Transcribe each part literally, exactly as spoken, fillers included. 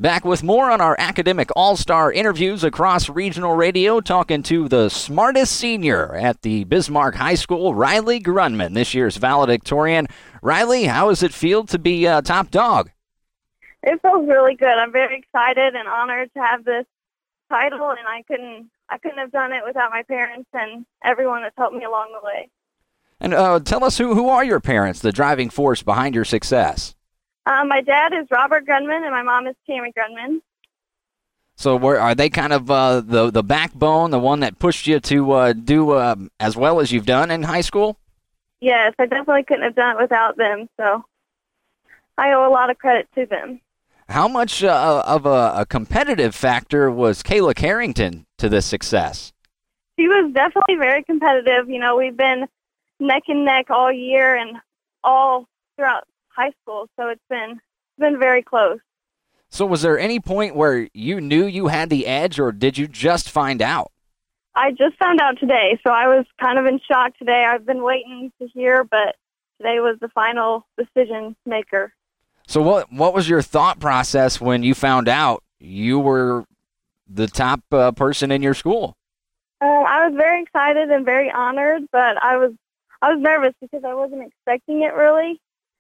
Back with more on our academic all-star interviews across regional radio, talking to the smartest senior at the Bismarck High School, Riley Grunman, this year's valedictorian. Riley, how does it feel to be uh, top dog? It feels really good. I'm very excited and honored to have this title, and I couldn't I couldn't have done it without my parents and everyone that's helped me along the way. And uh, tell us, who, who are your parents, the driving force behind your success? Um, my dad is Robert Grunman, and my mom is Tammy Grunman. So were, are they kind of uh, the, the backbone, the one that pushed you to uh, do uh, as well as you've done in high school? Yes, I definitely couldn't have done it without them, so I owe a lot of credit to them. How much uh, of a, a competitive factor was Kayla Carrington to this success? She was definitely very competitive. You know, we've been neck and neck all year and all throughout high school, so it's been it's been very close. So was there any point where you knew you had the edge, or did you just find out? I just found out today, so I was kind of in shock today. I've been waiting to hear, but today was the final decision maker. So what what was your thought process when you found out you were the top uh, person in your school? Uh, I was very excited and very honored, but I was I was nervous because I wasn't expecting it really.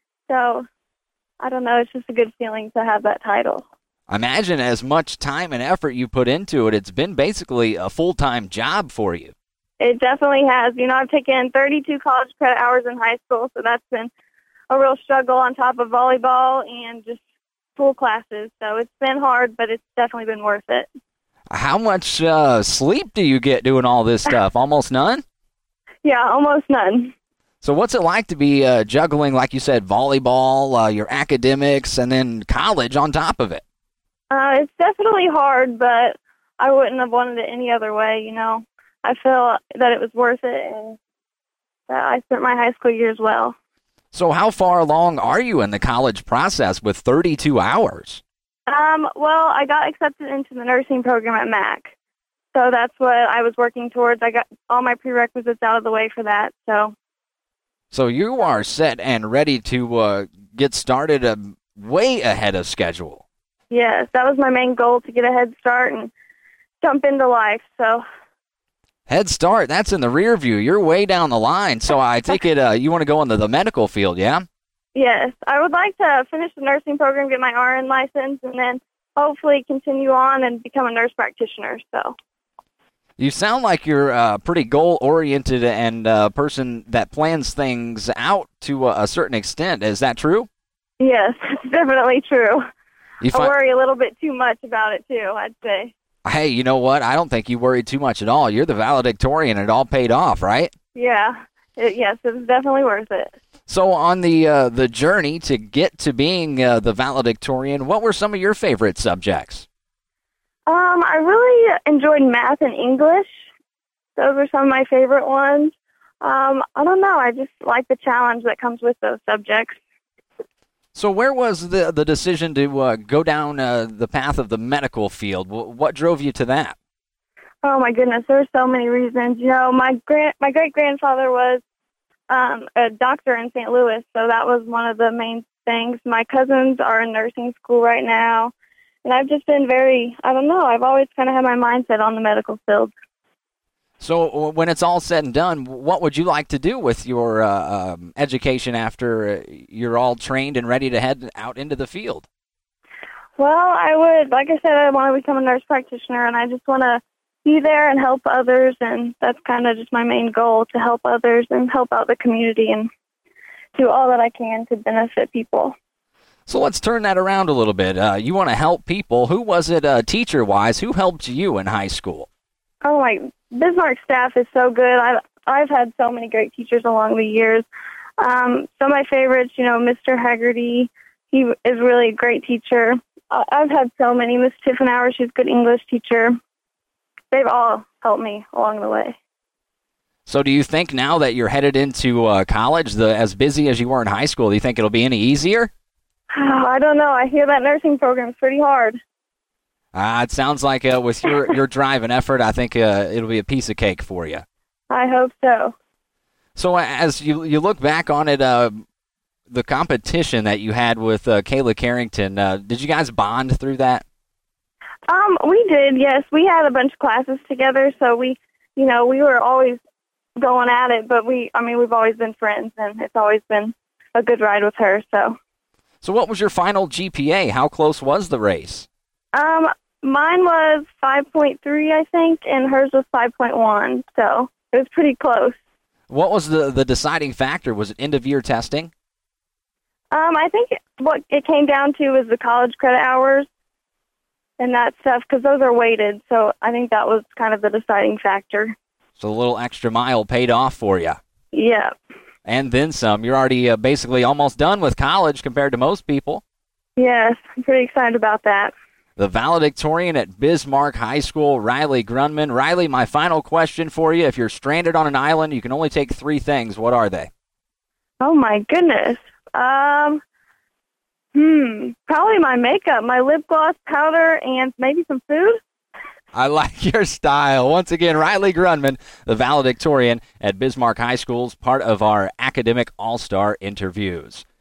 So I don't know. It's just a good feeling to have that title. Imagine as much time and effort you put into it. It's been basically a full-time job for you. It definitely has. You know, I've taken thirty-two college credit hours in high school, so that's been a real struggle on top of volleyball and just full classes. So it's been hard, but it's definitely been worth it. How much uh, sleep do you get doing all this stuff? Almost none? Yeah, almost none. So what's it like to be uh, juggling, like you said, volleyball, uh, your academics, and then college on top of it? Uh, it's definitely hard, but I wouldn't have wanted it any other way, you know. I feel that it was worth it, and that I spent my high school years well. So how far along are you in the college process with thirty-two hours? Um, well, I got accepted into the nursing program at M A C, so that's what I was working towards. I got all my prerequisites out of the way for that. So so you are set and ready to uh, get started uh, way ahead of schedule. Yes, that was my main goal, to get a head start and jump into life. So head start, that's in the rear view. You're way down the line, so I take it uh, you want to go into the medical field, yeah? Yes, I would like to finish the nursing program, get my R N license, and then hopefully continue on and become a nurse practitioner. So, you sound like you're a pretty goal-oriented and a person that plans things out to a certain extent. Is that true? Yes, it's definitely true. You I fi- worry a little bit too much about it, too, I'd say. Hey, you know what? I don't think you worried too much at all. You're the valedictorian. It all paid off, right? Yeah, it, yes, it was definitely worth it. So on the uh, the journey to get to being uh, the valedictorian, what were some of your favorite subjects? Um, I really enjoyed math and English. Those were some of my favorite ones. Um, I don't know. I just like the challenge that comes with those subjects. So where was the the decision to uh, go down uh, the path of the medical field? W- what drove you to that? Oh my goodness, there were so many reasons. You know, my grand my great grandfather was um, a doctor in Saint Louis, so that was one of the main things. My cousins are in nursing school right now, and I've just been very, I don't know, I've always kind of had my mindset on the medical field. So when it's all said and done, what would you like to do with your uh, um, education after you're all trained and ready to head out into the field? Well, I would, like I said, I want to become a nurse practitioner, and I just want to be there and help others, and that's kind of just my main goal, to help others and help out the community and do all that I can to benefit people. So let's turn that around a little bit. Uh, you want to help people. Who was it uh, teacher-wise? Who helped you in high school? Oh, my Bismarck staff is so good. I've, I've had so many great teachers along the years. Um, some of my favorites, you know, Mister Haggerty, he is really a great teacher. Uh, I've had so many. Miss Tiffenauer, she's a good English teacher. They've all helped me along the way. So do you think now that you're headed into uh, college, the as busy as you were in high school, do you think it'll be any easier? Oh, I don't know. I hear that nursing program is pretty hard. Uh, it sounds like uh, with your, your drive and effort, I think uh, it'll be a piece of cake for you. I hope so. So uh, as you you look back on it, uh, the competition that you had with uh, Kayla Carrington, uh, did you guys bond through that? Um, we did, yes. We had a bunch of classes together, so we, you know, we were always going at it, but we, I mean, we've always been friends, and it's always been a good ride with her, so. So what was your final G P A? How close was the race? Um, mine was five point three, I think, and hers was five point one, so it was pretty close. What was the, the deciding factor? Was it end-of-year testing? Um, I think what it came down to was the college credit hours and that stuff, because those are weighted, so I think that was kind of the deciding factor. So a little extra mile paid off for you. Yeah. And then some. You're already uh, basically almost done with college compared to most people. Yes, I'm pretty excited about that. The valedictorian at Bismarck High School, Riley Grunman. Riley, my final question for you. If you're stranded on an island, you can only take three things. What are they? Oh, my goodness. Um, hmm, probably my makeup, my lip gloss, powder, and maybe some food. I like your style. Once again, Riley Grunman, the valedictorian at Bismarck High School, part of our academic all-star interviews.